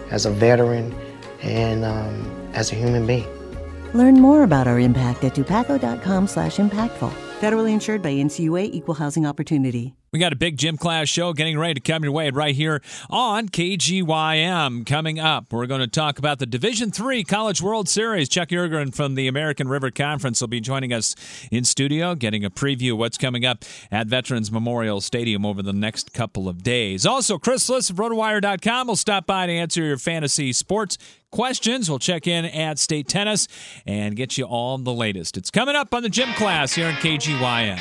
as a veteran, and as a human being. Learn more about our impact at dupaco.com/impactful. Federally insured by NCUA Equal Housing Opportunity. We got a big gym class show getting ready to come your way right here on KGYM. Coming up, we're going to talk about the Division III College World Series. Chuck Yergren from the American River Conference will be joining us in studio, getting a preview of what's coming up at Veterans Memorial Stadium over the next couple of days. Also, Chris Liss of RotoWire.com will stop by to answer your fantasy sports questions. We'll check in at State Tennis and get you all the latest. It's coming up on the gym class here in KGYM.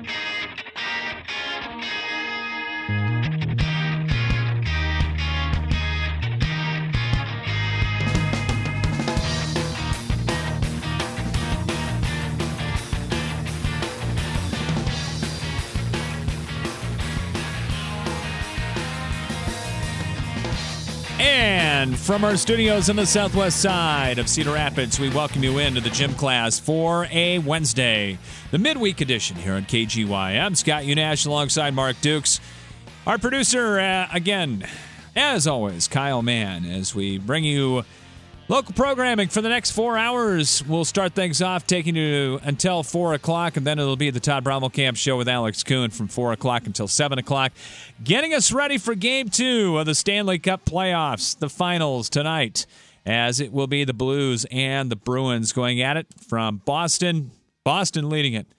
And from our studios on the southwest side of Cedar Rapids, we welcome you into the gym class for a Wednesday, the midweek edition here on KGY. I'm Scott Unash alongside Mark Dukes. Our producer, again, as always, Kyle Mann, as we bring you local programming for the next 4 hours. We'll start things off taking you until 4 o'clock, and then it'll be the Todd Brommelkamp Show with Alex Kuhn from 4 o'clock until 7 o'clock, getting us ready for Game 2 of the Stanley Cup playoffs, the finals tonight, as it will be the Blues and the Bruins going at it from Boston. Boston leading it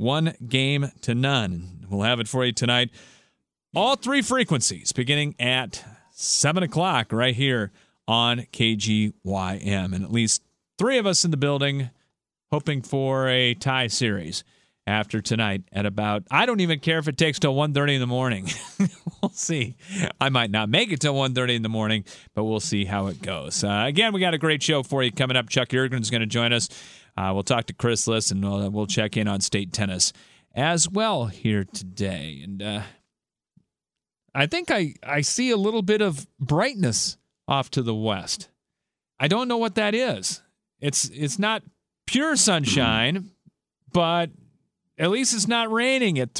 1-0. We'll have it for you tonight. All three frequencies beginning at 7 o'clock right here on KGYM, and at least three of us in the building hoping for a tie series after tonight at about, I don't even care if it takes till 1:30 in the morning. We'll see. I might not make it till 1:30 in the morning, but we'll see how it goes. Again, we got a great show for you coming up. Chuck Yergren is going to join us. We'll talk to Chris Liss, and we'll check in on State Tennis as well here today. And I think I see a little bit of brightness off to the west. I don't know what that is. It's not pure sunshine, but at least it's not raining at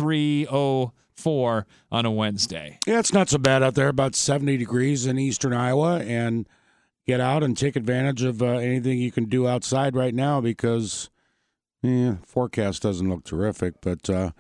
3:04 on a Wednesday. Yeah, it's not so bad out there, about 70 degrees in eastern Iowa, and get out and take advantage of anything you can do outside right now because forecast doesn't look terrific, but hit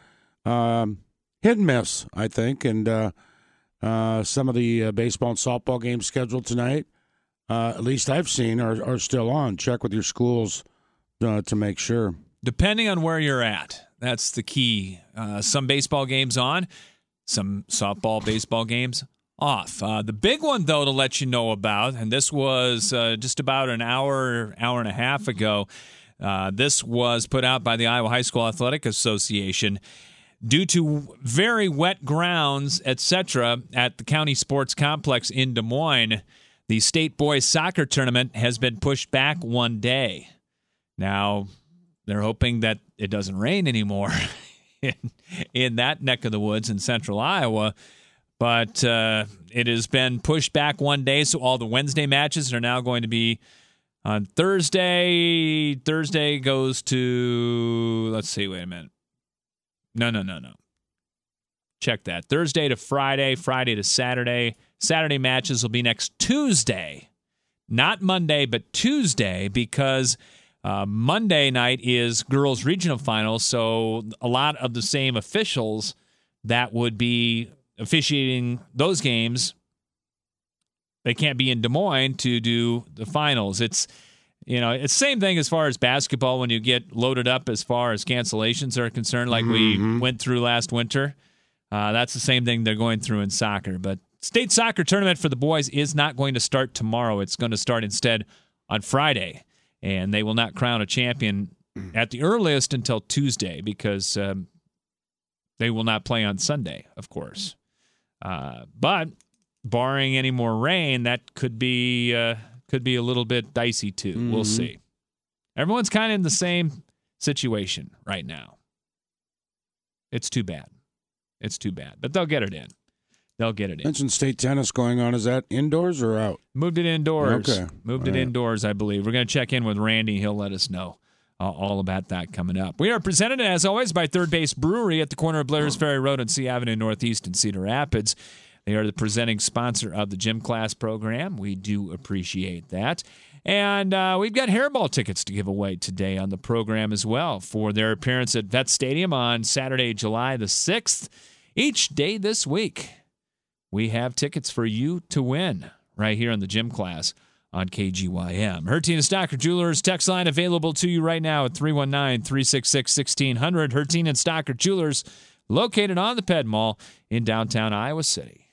and miss, I think, and some of the baseball and softball games scheduled tonight, at least I've seen, are still on. Check with your schools to make sure. Depending on where you're at, that's the key. Some baseball games on, some softball, baseball games off. The big one, though, to let you know about, and this was just about an hour and a half ago, this was put out by the Iowa High School Athletic Association. Due to very wet grounds, etc., at the County Sports Complex in Des Moines, the state boys soccer tournament has been pushed back one day. Now, they're hoping that it doesn't rain anymore in that neck of the woods in central Iowa, but it has been pushed back one day, so all the Wednesday matches are now going to be on Thursday. Thursday goes to, let's see, wait a minute. No. Check that. Thursday to Friday, Friday to Saturday. Saturday matches will be next Tuesday. Not Monday, but Tuesday, because Monday night is girls' regional finals, so a lot of the same officials that would be officiating those games, they can't be in Des Moines to do the finals. It's the same thing as far as basketball when you get loaded up as far as cancellations are concerned, like we went through last winter. That's the same thing they're going through in soccer. But state soccer tournament for the boys is not going to start tomorrow. It's going to start instead on Friday. And they will not crown a champion at the earliest until Tuesday because they will not play on Sunday, of course. But barring any more rain, that could be a little bit dicey too. We'll see. Everyone's kind of in the same situation right now. It's too bad. But they'll get it in. Mentioned state tennis going on. Is that indoors or out? Moved it indoors. Okay. Moved it indoors, I believe. We're going to check in with Randy. He'll let us know all about that coming up. We are presented, as always, by Third Base Brewery at the corner of Blair's Ferry Road and C Avenue Northeast in Cedar Rapids. They are the presenting sponsor of the gym class program. We do appreciate that. And we've got hairball tickets to give away today on the program as well for their appearance at Vet Stadium on Saturday, July the 6th. Each day this week, we have tickets for you to win right here on the gym class on KGYM. Hertin and Stocker Jewelers text line available to you right now at 319-366-1600. Hertin and Stocker Jewelers, located on the Ped Mall in downtown Iowa City.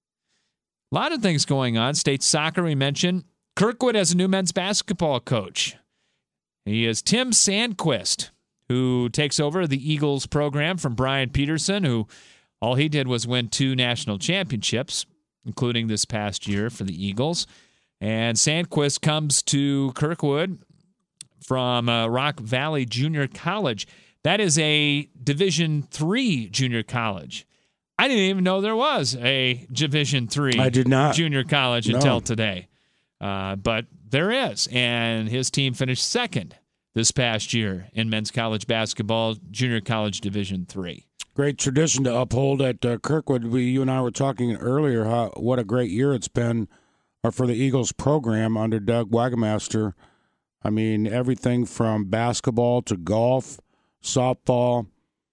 A lot of things going on. State soccer, we mentioned. Kirkwood has a new men's basketball coach. He is Tim Sandquist, who takes over the Eagles program from Brian Peterson, who all he did was win 2 national championships, including this past year for the Eagles. And Sandquist comes to Kirkwood from Rock Valley Junior College. That is a Division III junior college. I didn't even know there was a Division III junior college until today. But there is, and his team finished second this past year in men's college basketball, junior college Division III. Great tradition to uphold at Kirkwood. You and I were talking earlier what a great year it's been for the Eagles program under Doug Wagamaster. I mean, everything from basketball to golf, softball.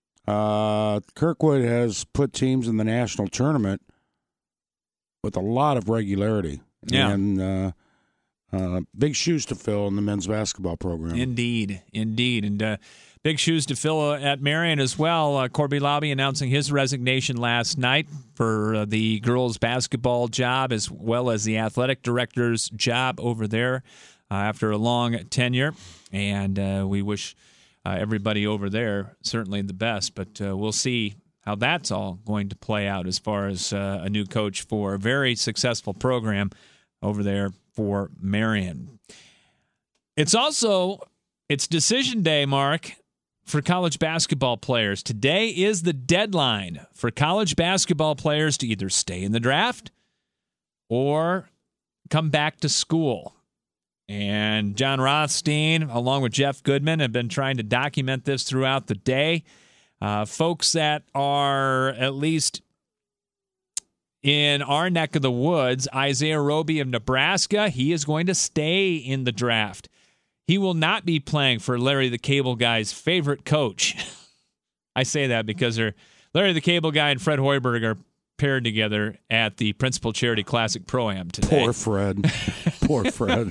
Kirkwood has put teams in the national tournament with a lot of regularity. Yeah. And big shoes to fill in the men's basketball program. Indeed. And big shoes to fill at Marion as well. Corby Lobby announcing his resignation last night for the girls' basketball job as well as the athletic director's job over there after a long tenure. And we wish everybody over there certainly the best, but we'll see how that's all going to play out as far as a new coach for a very successful program over there for Marion. It's decision day, Mark, for college basketball players. Today is the deadline for college basketball players to either stay in the draft or come back to school. And John Rothstein, along with Jeff Goodman, have been trying to document this throughout the day. Folks that are at least in our neck of the woods, Isaiah Roby of Nebraska, he is going to stay in the draft. He will not be playing for Larry the Cable Guy's favorite coach. I say that because Larry the Cable Guy and Fred Hoiberg are paired together at the Principal Charity Classic Pro-Am today. Poor Fred. Poor Fred.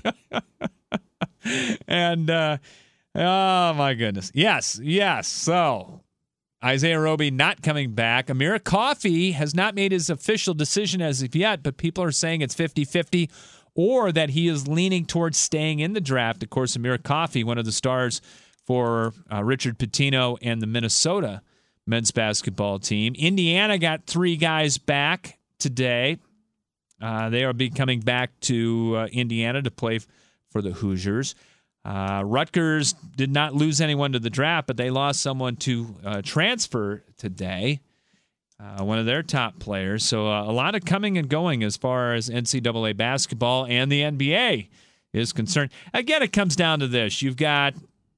And, oh, my goodness. Yes. So, Isaiah Roby not coming back. Amir Coffey has not made his official decision as of yet, but people are saying it's 50-50 or that he is leaning towards staying in the draft. Of course, Amir Coffey, one of the stars for Richard Pitino and the Minnesota men's basketball team. Indiana got 3 guys back today. They will be coming back to Indiana to play for the Hoosiers. Rutgers did not lose anyone to the draft, but they lost someone to transfer today, one of their top players. So a lot of coming and going as far as NCAA basketball and the NBA is concerned. Again, it comes down to this. You've got,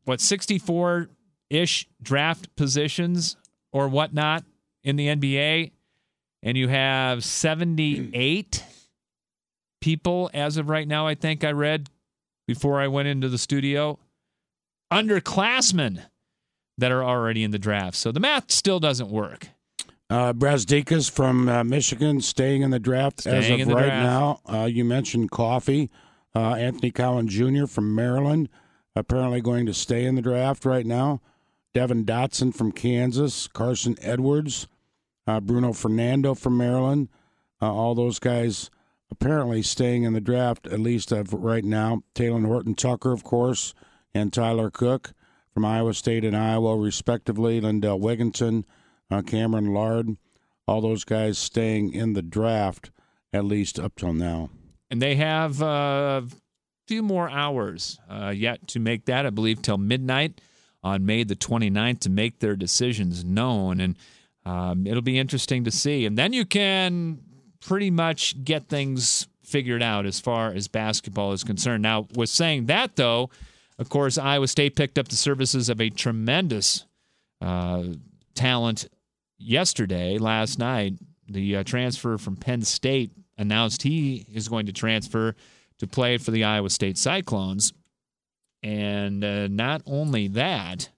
64-ish draft positions or whatnot in the NBA, and you have 78 people as of right now, I think I read before I went into the studio, underclassmen that are already in the draft. So the math still doesn't work. Brazdeikis from Michigan staying in the draft as of right now. You mentioned Coffey. Anthony Cowan Jr. from Maryland apparently going to stay in the draft right now. Devin Dotson from Kansas. Carson Edwards. Bruno Fernando from Maryland. All those guys apparently staying in the draft, at least right now. Taylor Horton-Tucker, of course, and Tyler Cook from Iowa State and Iowa, respectively. Lindell Wigginton, Cameron Lard, all those guys staying in the draft, at least up till now. And they have a few more hours yet to make that, I believe, till midnight on May the 29th to make their decisions known. And it'll be interesting to see. And then you can pretty much get things figured out as far as basketball is concerned. Now, with saying that, though, of course, Iowa State picked up the services of a tremendous talent last night, the transfer from Penn State, announced he is going to transfer to play for the Iowa State Cyclones. And not only that,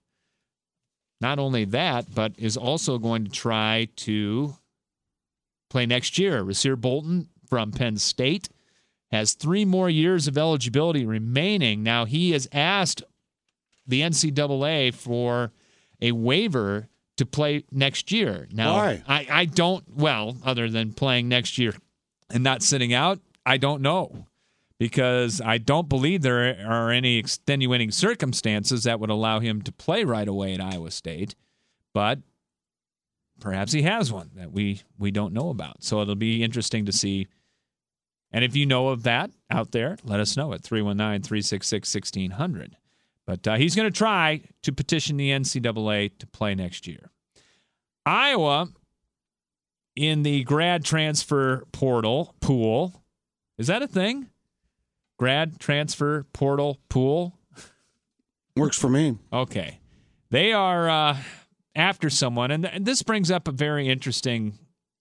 but is also going to try to play next year. Rasir Bolton from Penn State has 3 more years of eligibility remaining. Now, he has asked the NCAA for a waiver to play next year. Now, why? I don't, well, other than playing next year and not sitting out, I don't know. Because I don't believe there are any extenuating circumstances that would allow him to play right away at Iowa State. But perhaps he has one that we don't know about. So it'll be interesting to see. And if you know of that out there, let us know at 319-366-1600. But he's going to try to petition the NCAA to play next year. Iowa, in the grad transfer portal pool, is that a thing? Grad transfer portal pool? Works for me. Okay. They are after someone, and this brings up a very interesting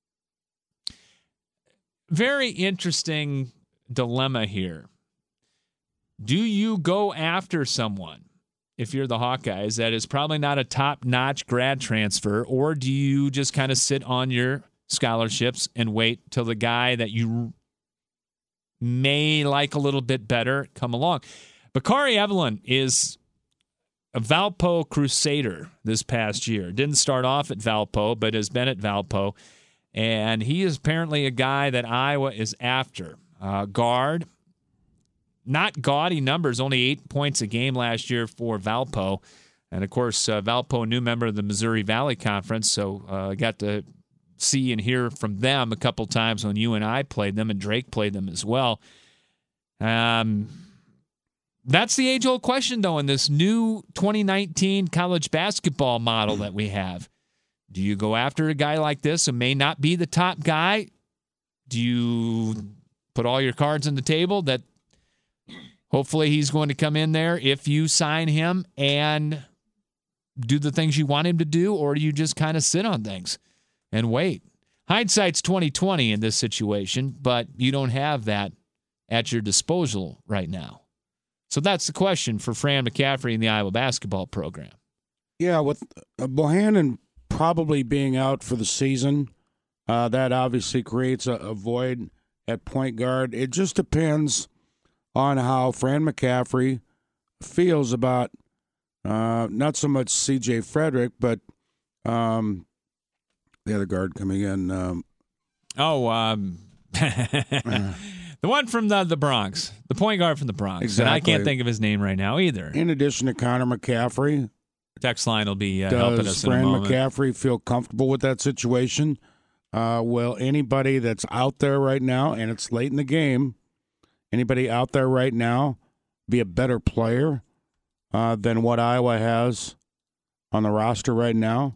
dilemma here. Do you go after someone, if you're the Hawkeyes, that is probably not a top-notch grad transfer, or do you just kind of sit on your scholarships and wait till the guy that you may like a little bit better come along? Bakari Evelyn is a Valpo Crusader this past year. Didn't start off at Valpo, but has been at Valpo. And he is apparently a guy that Iowa is after. Guard. Not gaudy numbers, only 8 points a game last year for Valpo. And, of course, Valpo, a new member of the Missouri Valley Conference, so I got to see and hear from them a couple times when you and I played them, and Drake played them as well. That's the age-old question, though, in this new 2019 college basketball model that we have. Do you go after a guy like this who may not be the top guy? Do you put all your cards on the table that hopefully he's going to come in there if you sign him and do the things you want him to do, or do you just kind of sit on things and wait? Hindsight's 20/20 in this situation, but you don't have that at your disposal right now. So that's the question for Fran McCaffery and the Iowa basketball program. Yeah, with Bohannon probably being out for the season, that obviously creates a void at point guard. It just depends on how Fran McCaffery feels about not so much C.J. Frederick, but the other guard coming in. The one from the Bronx, the point guard from the Bronx. Exactly. And I can't think of his name right now either. In addition to Connor McCaffrey. Text line will be helping us in a moment. Does Fran McCaffrey feel comfortable with that situation? Will anybody that's out there right now, and it's late in the game, anybody out there right now be a better player than what Iowa has on the roster right now?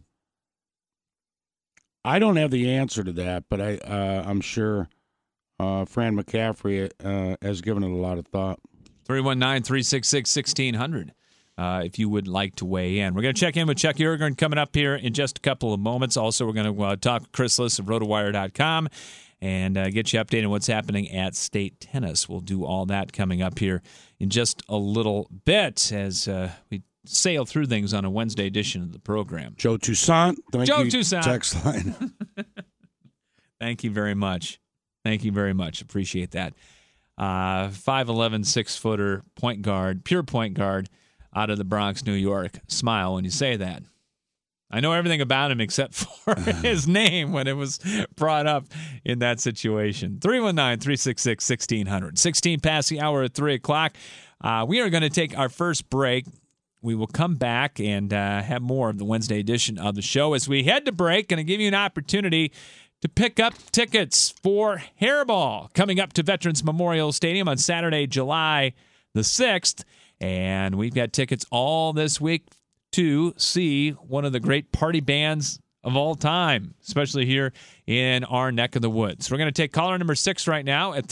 I don't have the answer to that, but I'm sure Fran McCaffrey has given it a lot of thought. 319-366-1600 if you would like to weigh in. We're going to check in with Chuck Yergren coming up here in just a couple of moments. Also, we're going to talk with Chris Liss of RotoWire.com and get you updated on what's happening at State Tennis. We'll do all that coming up here in just a little bit as we sail through things on a Wednesday edition of the program. Joe Toussaint. Joe Toussaint. Text line. Thank you very much. Thank you very much. Appreciate that. 5'11", 6-footer point guard, pure point guard out of the Bronx, New York. Smile when you say that. I know everything about him except for his name when it was brought up in that situation. 319-366-1600. 16 past the hour at 3 o'clock. We are going to take our first break. We will come back and have more of the Wednesday edition of the show. As we head to break, going to give you an opportunity to pick up tickets for Hairball coming up to Veterans Memorial Stadium on Saturday, July the 6th. And we've got tickets all this week to see one of the great party bands of all time, especially here in our neck of the woods. We're going to take caller number 6 right now at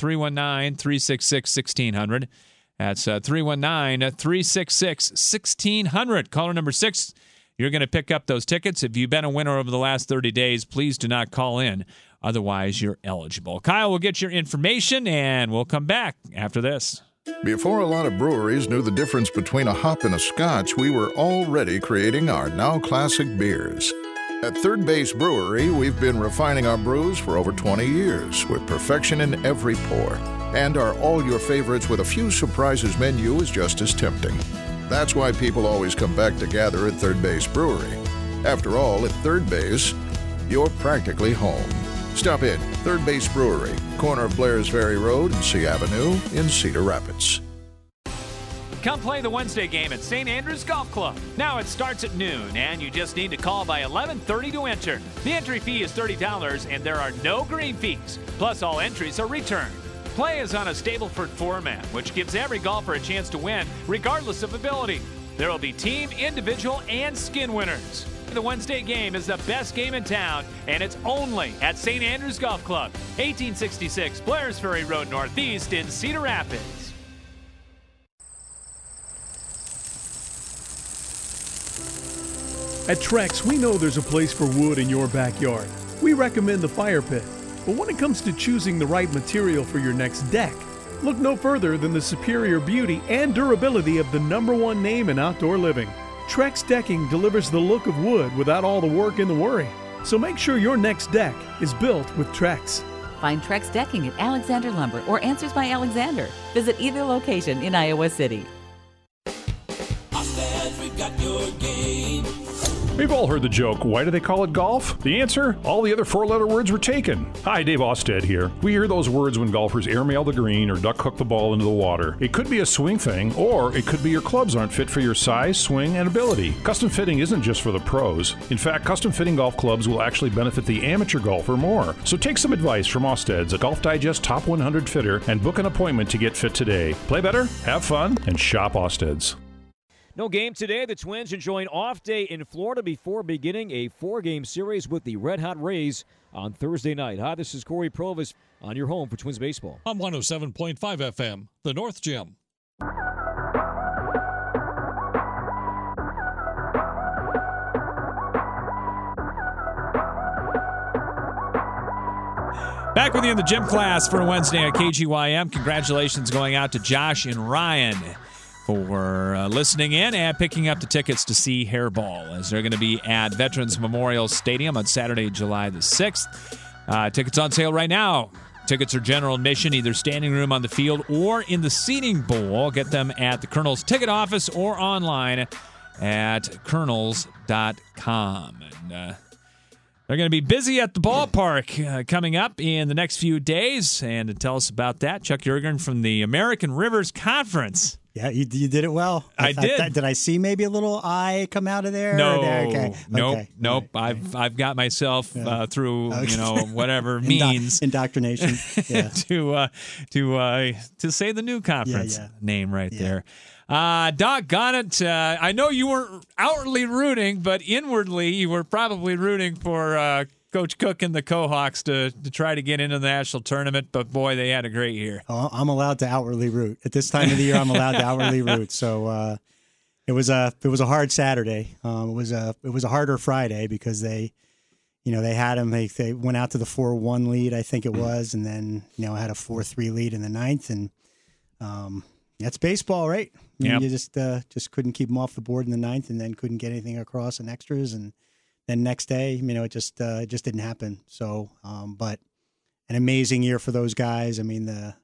319-366-1600. That's 319-366-1600. Caller number 6. You're going to pick up those tickets. If you've been a winner over the last 30 days, please do not call in. Otherwise, you're eligible. Kyle will get your information, and we'll come back after this. Before a lot of breweries knew the difference between a hop and a scotch, we were already creating our now classic beers. At Third Base Brewery, we've been refining our brews for over 20 years with perfection in every pour. And our all your favorites with a few surprises menu is just as tempting. That's why people always come back to gather at Third Base Brewery. After all, at Third Base, you're practically home. Stop in Third Base Brewery, corner of Blairs Ferry Road and C Avenue in Cedar Rapids. Come play the Wednesday game at St. Andrews Golf Club. Now it starts at noon, and you just need to call by 11:30 to enter. The entry fee is $30, and there are no green fees. Plus, all entries are returned. Play is on a Stableford format, which gives every golfer a chance to win, regardless of ability. There will be team, individual, and skin winners. The Wednesday game is the best game in town, and it's only at St. Andrews Golf Club, 1866 Blairs Ferry Road Northeast in Cedar Rapids. At Trex, we know there's a place for wood in your backyard. We recommend the fire pit. But when it comes to choosing the right material for your next deck, look no further than the superior beauty and durability of the #1 name in outdoor living. Trex Decking delivers the look of wood without all the work and the worry. So make sure your next deck is built with Trex. Find Trex Decking at Alexander Lumber or Answers by Alexander. Visit either location in Iowa City. We've all heard the joke, why do they call it golf? The answer? All the other four-letter words were taken. Hi, Dave Osted here. We hear those words when golfers airmail the green or duck hook the ball into the water. It could be a swing thing, or it could be your clubs aren't fit for your size, swing, and ability. Custom fitting isn't just for the pros. In fact, custom fitting golf clubs will actually benefit the amateur golfer more. So take some advice from Osted's, a Golf Digest Top 100 fitter, and book an appointment to get fit today. Play better, have fun, and shop Osted's. No game today. The Twins enjoy an off day in Florida before beginning a 4-game series with the Red Hot Rays on Thursday night. Hi, this is Corey Provis on your home for Twins baseball. On 107.5 FM, the North Gym. Back with you in the gym class for Wednesday at KGYM. Congratulations going out to Josh and Ryan for listening in and picking up the tickets to see Hairball, as they're going to be at Veterans Memorial Stadium on Saturday, July the 6th. Tickets on sale right now. Tickets are general admission, either standing room on the field or in the seating bowl. Get them at the Colonel's ticket office or online at colonels.com. And they're going to be busy at the ballpark coming up in the next few days. And to tell us about that, Chuck Yergin from the American Rivers Conference. Yeah, you did it well. I did. Did I see maybe a little eye come out of there? No. Okay. Nope. I've got myself through whatever means indoctrination. Yeah. to say the new conference name right there. Doggone it! I know you weren't outwardly rooting, but inwardly you were probably rooting for Coach Cook and the Cohawks to try to get into the national tournament, but boy, they had a great year. Oh, I'm allowed to outwardly root at this time of the year. I'm allowed to outwardly root. So it was a hard Saturday. It was a harder Friday because they had them. They went out to the 4-1 lead, I think it was, and then had a 4-3 lead in the ninth, and that's baseball, right? Yep. You just couldn't keep them off the board in the ninth, and then couldn't get anything across in extras, and then next day, it just didn't happen. So, but an amazing year for those guys. I mean, there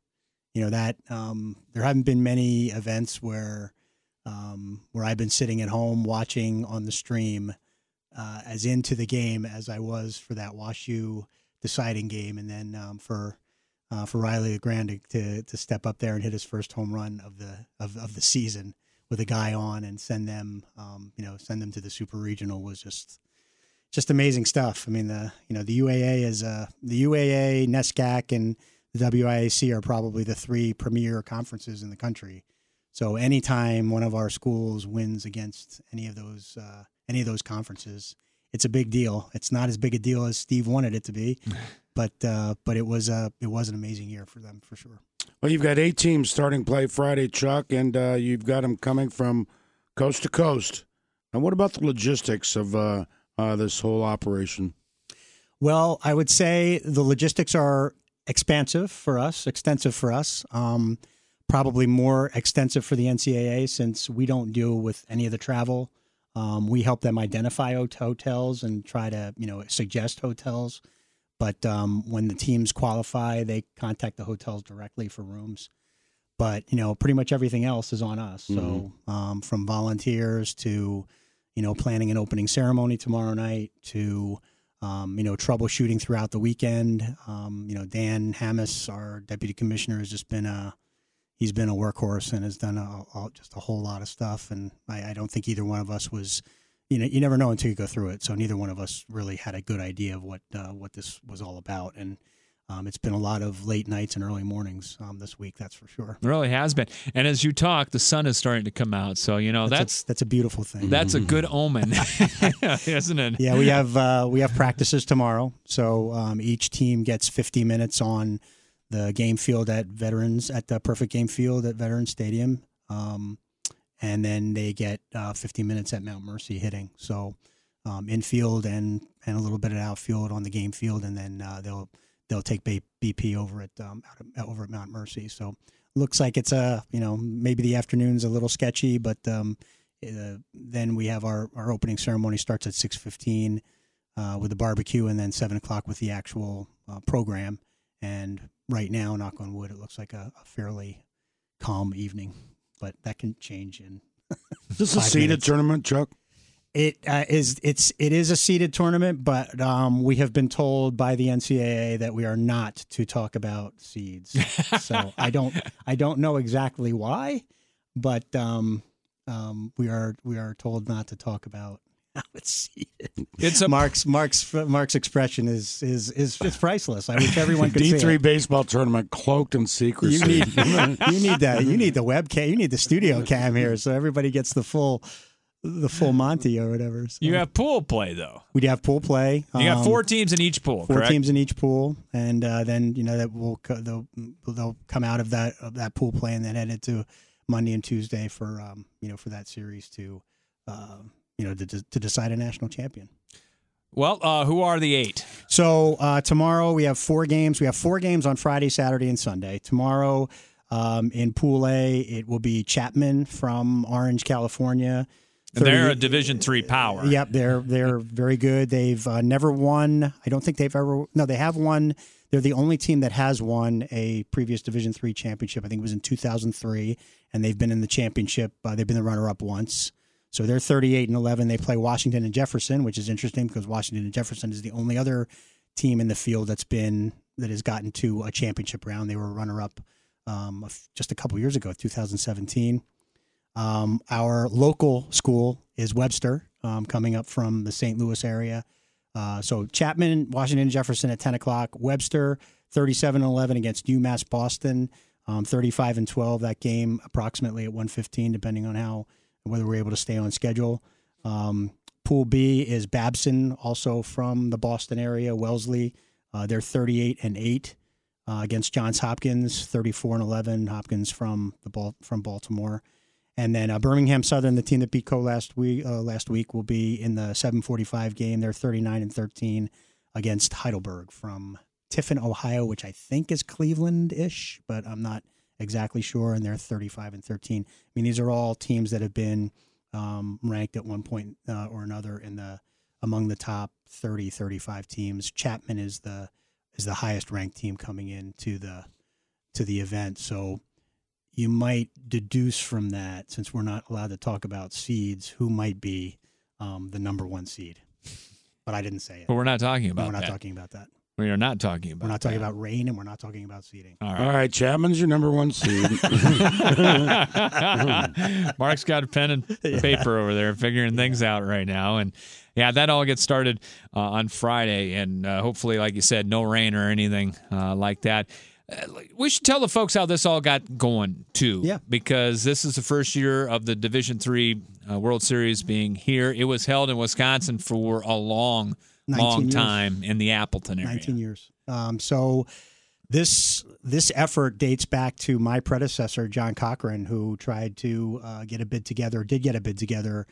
haven't been many events where I've been sitting at home watching on the stream as into the game as I was for that WashU deciding game, and then for Riley LeGrand to step up there and hit his first home run of the season with a guy on and send them to the Super Regional was just amazing stuff. I mean, the UAA the UAA, NESCAC, and the WIAC are probably the three premier conferences in the country. So anytime one of our schools wins against any of those conferences, it's a big deal. It's not as big a deal as Steve wanted it to be, but it was an amazing year for them for sure. Well, you've got 8 teams starting play Friday, Chuck, and you've got them coming from coast to coast. And what about the logistics of this whole operation? Well, I would say the logistics are extensive for us. Probably more extensive for the NCAA since we don't deal with any of the travel. We help them identify hotels and try to, suggest hotels. But when the teams qualify, they contact the hotels directly for rooms. But, pretty much everything else is on us. So from volunteers to, planning an opening ceremony tomorrow night to, troubleshooting throughout the weekend. Dan Hammis, our deputy commissioner, has just been he's been a workhorse and has done just a whole lot of stuff. And I don't think either one of us was, you never know until you go through it. So neither one of us really had a good idea of what this was all about. And it's been a lot of late nights and early mornings this week, that's for sure. It really has been. And as you talk, the sun is starting to come out. So, that's a beautiful thing. That's a good omen, isn't it? Yeah, we have practices tomorrow. So each team gets 50 minutes on the game field at the Perfect Game Field at Veterans Stadium. And then they get 50 minutes at Mount Mercy hitting. So infield and a little bit of outfield on the game field, and then they'll take BP over at Mount Mercy. So looks like it's maybe the afternoon's a little sketchy, but then we have our opening ceremony starts at 6:15 with the barbecue, and then 7:00 with the actual program. And right now, knock on wood, it looks like a fairly calm evening, but that can change in. Is this a seeded tournament, Chuck? It is a seeded tournament, but we have been told by the NCAA that we are not to talk about seeds. So I don't know exactly why, but we are told not to talk about how it's seeded. Mark's expression is priceless. I wish everyone could see it. D3 baseball tournament cloaked in secrecy. You need the webcam. You need the studio cam here, so everybody gets the full Monty or whatever. So. You have pool play, though. We have pool play. You got 4 teams in each pool, correct? 4 teams in each pool, and then that they'll come out of that pool play and then head into Monday and Tuesday for for that series to decide a national champion. Well, who are the 8? So tomorrow we have 4 games. We have 4 games on Friday, Saturday, and Sunday. Tomorrow in Pool A, it will be Chapman from Orange, California. And they're a Division III power. Yep, they're very good. They've never won. I don't think they've ever. No, they have won. They're the only team that has won a previous Division III championship. I think it was in 2003, and they've been in the championship. They've been the runner-up once. So they're 38-11. They play Washington and Jefferson, which is interesting because Washington and Jefferson is the only other team in the field that has gotten to a championship round. They were runner-up just a couple years ago, 2017. Our local school is Webster, coming up from the St. Louis area. So Chapman, Washington and Jefferson at 10:00. Webster, 37-11 against UMass Boston, 35-12. That game approximately at 1:15, depending on whether we're able to stay on schedule. Pool B is Babson, also from the Boston area. Wellesley, they're 38-8 against Johns Hopkins, 34-11. Hopkins from Baltimore. And then Birmingham Southern, the team that beat Co last week, will be in the 7:45 game. They're 39-13 against Heidelberg from Tiffin, Ohio, which I think is Cleveland-ish, but I'm not exactly sure. And they're 35-13. I mean, these are all teams that have been ranked at one point or another among the top 30, 35 teams. Chapman is the highest ranked team coming into the event. So you might deduce from that, since we're not allowed to talk about seeds, who might be the number 1 seed. But I didn't say it. But we're not talking about that. We're not talking about that. We are not talking about We're not talking about rain, and we're not talking about seeding. All right, Chapman's your number 1 seed. Mark's got a pen and paper over there figuring things out right now. And, yeah, that all gets started on Friday. And hopefully, like you said, no rain or anything like that. We should tell the folks how this all got going, too. Yeah. Because this is the first year of the Division III World Series being here. It was held in Wisconsin for a long time in the Appleton area. 19 years. So this effort dates back to my predecessor, John Cochran, who tried to did get a bid together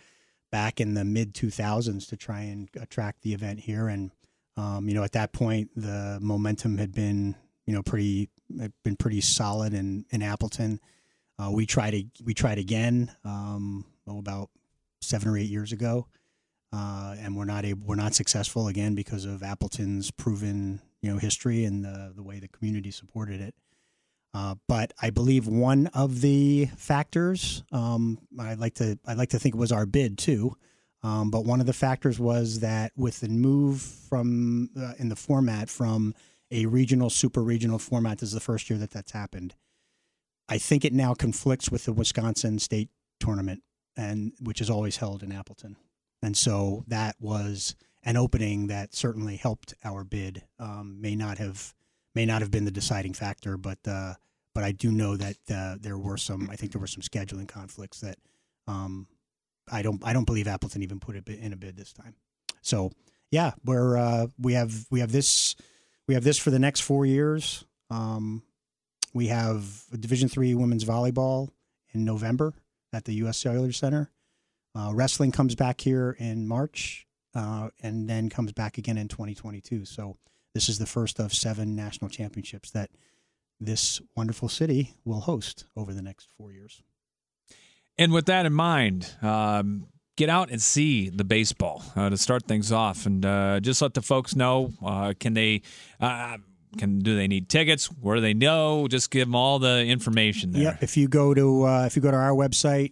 back in the mid 2000s to try and attract the event here. And, at that point, the momentum had been, pretty solid in Appleton. We tried again, about 7 or 8 years ago. And we're not successful again because of Appleton's proven, history and the way the community supported it. But I believe one of the factors, I'd like to think it was our bid too. But one of the factors was that with the move from in the format from a regional, super regional format, this is the first year that's happened. I think it now conflicts with the Wisconsin State Tournament, and which is always held in Appleton. And so that was an opening that certainly helped our bid. May not have been the deciding factor, but I do know that there were some scheduling conflicts that I don't believe Appleton even put it in a bid this time. So yeah, we have this for the next 4 years. We have Division III women's volleyball in November at the U.S. Cellular Center. Wrestling comes back here in March, and then comes back again in 2022. So this is the first of 7 national championships that this wonderful city will host over the next 4 years. And with that in mind, get out and see the baseball to start things off, and just let the folks know. Do they need tickets? Where do they know? Just give them all the information there. Yep. If you go to our website,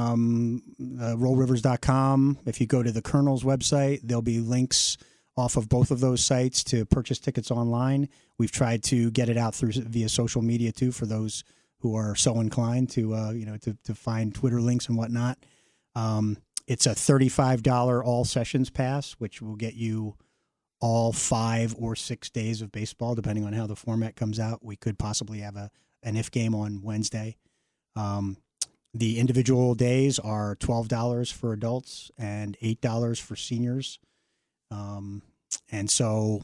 rollrivers.com. If you go to the Colonel's website, there'll be links off of both of those sites to purchase tickets online. We've tried to get it out via social media too for those who are so inclined to find Twitter links and whatnot. It's a $35 all sessions pass, which will get you all 5 or 6 days of baseball, depending on how the format comes out. We could possibly have an if game on Wednesday. The individual days are $12 for adults and $8 for seniors. And so,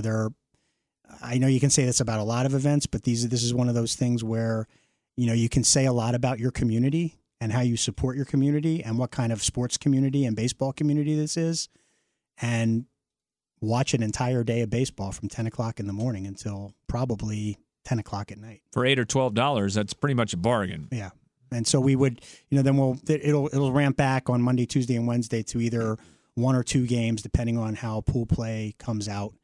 I know you can say this about a lot of events, but this is one of those things where, you can say a lot about your community and how you support your community and what kind of sports community and baseball community this is, and watch an entire day of baseball from 10 o'clock in the morning until probably 10 o'clock at night. For $8 or $12, that's pretty much a bargain. Yeah. And so we would, then it'll ramp back on Monday, Tuesday, and Wednesday to either 1 or 2 games, depending on how pool play comes out.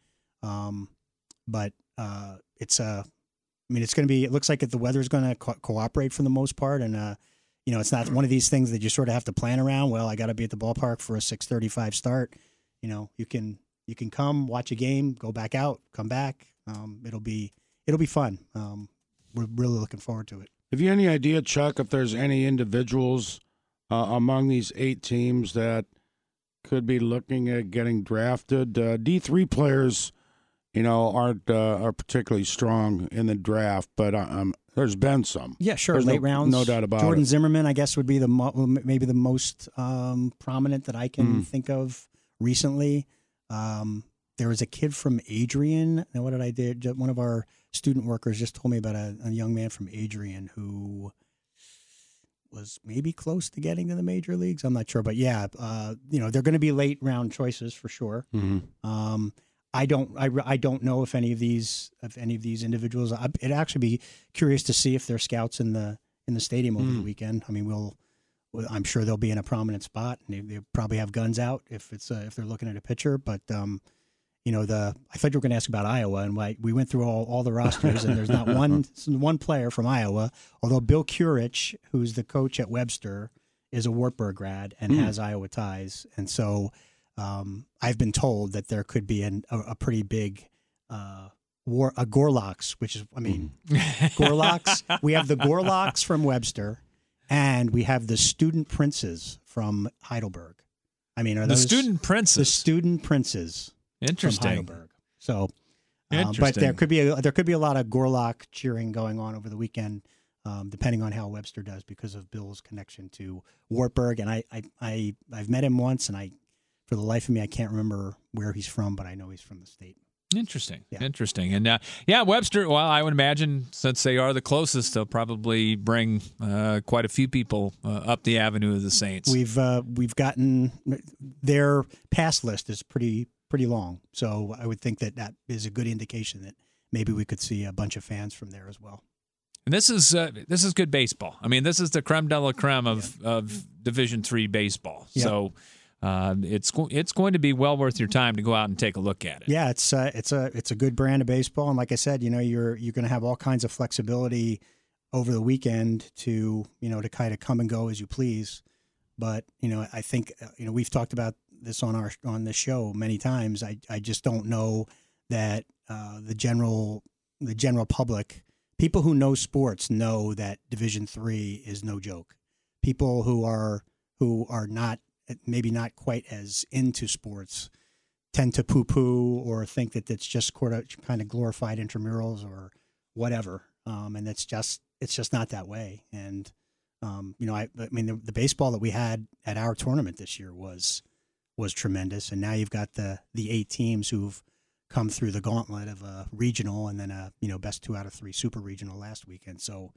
But it's going to be, it looks like the weather's going to cooperate for the most part. And, it's not one of these things that you sort of have to plan around. Well, I got to be at the ballpark for a 6:35 start. You can come, watch a game, go back out, come back. It'll be fun. We're really looking forward to it. Have you any idea, Chuck, if there's any individuals among these 8 teams that could be looking at getting drafted? D3 players, aren't particularly strong in the draft, but there's been some. Yeah, sure. There's late rounds, no doubt about Jordan it. Zimmerman, I guess, would be maybe the most prominent that I can think of recently. There was a kid from Adrian. Now, what did I do? One of our student workers just told me about a young man from Adrian who was maybe close to getting to the major leagues. I'm not sure, but yeah, they're going to be late round choices for sure. Mm-hmm. I don't know if any of these individuals. It'd actually be curious to see if they're scouts in the stadium over the weekend. I mean, I'm sure they'll be in a prominent spot, and they probably have guns out if they're looking at a pitcher. But I thought you were going to ask about Iowa, and we went through all the rosters, and there's not one player from Iowa. Although Bill Kurich, who's the coach at Webster, is a Wartburg grad and has Iowa ties, and so I've been told that there could be a pretty big Gorlocks, which is Gorlocks. We have the Gorlocks from Webster. And we have the Student Princes from Heidelberg. I mean, are those Student Princes? The Student Princes. Interesting. From Heidelberg. So, but there could be a lot of Gorlock cheering going on over the weekend, depending on how Webster does because of Bill's connection to Wartburg. And I've met him once, and for the life of me, I can't remember where he's from, but I know he's from the state. Interesting. Yeah. Interesting. And Webster, well, I would imagine since they are the closest, they'll probably bring quite a few people up the avenue of the Saints. We've gotten their pass list is pretty long, so I would think that is a good indication that maybe we could see a bunch of fans from there as well. And this is good baseball. I mean, this is the creme de la creme of Division III baseball. Yeah. So it's going to be well worth your time to go out and take a look at it. Yeah, it's a good brand of baseball, and like I said, you're going to have all kinds of flexibility over the weekend to kind of come and go as you please. But I think we've talked about this on the show many times. I just don't know that the general public, people who know sports, know that Division III is no joke. People who are not, maybe not quite as into sports, tend to poo-poo or think that it's just kind of glorified intramurals or whatever, and it's just not that way. And the baseball that we had at our tournament this year was tremendous, and now you've got the 8 teams who've come through the gauntlet of a regional and then a best 2 out of 3 super regional last weekend. So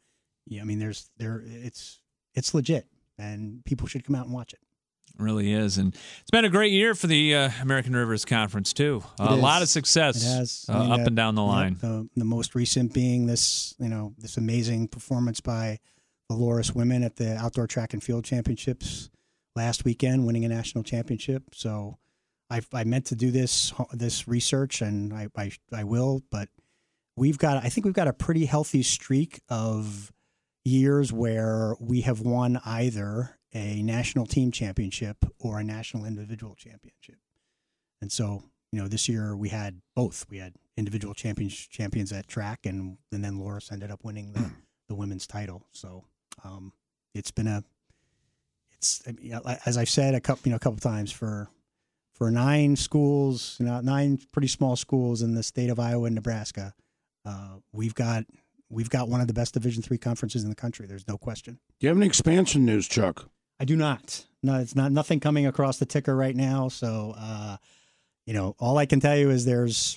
it's legit, and people should come out and watch it. It really is, and it's been a great year for the American Rivers Conference too. A lot of success up and down the line. The most recent being this amazing performance by the Loras women at the Outdoor Track and Field Championships last weekend, winning a national championship. So I meant to do this research, and I will, but I think we've got a pretty healthy streak of years where we have won either a national team championship or a national individual championship. And so, this year we had both. We had individual champions at track, and then Loras ended up winning the women's title. So as I've said a couple times, for 9 schools, 9 pretty small schools in the state of Iowa and Nebraska, we've got one of the best Division III conferences in the country. There's no question. Do you have any expansion news, Chuck? I do not. No, it's nothing coming across the ticker right now. So, all I can tell you is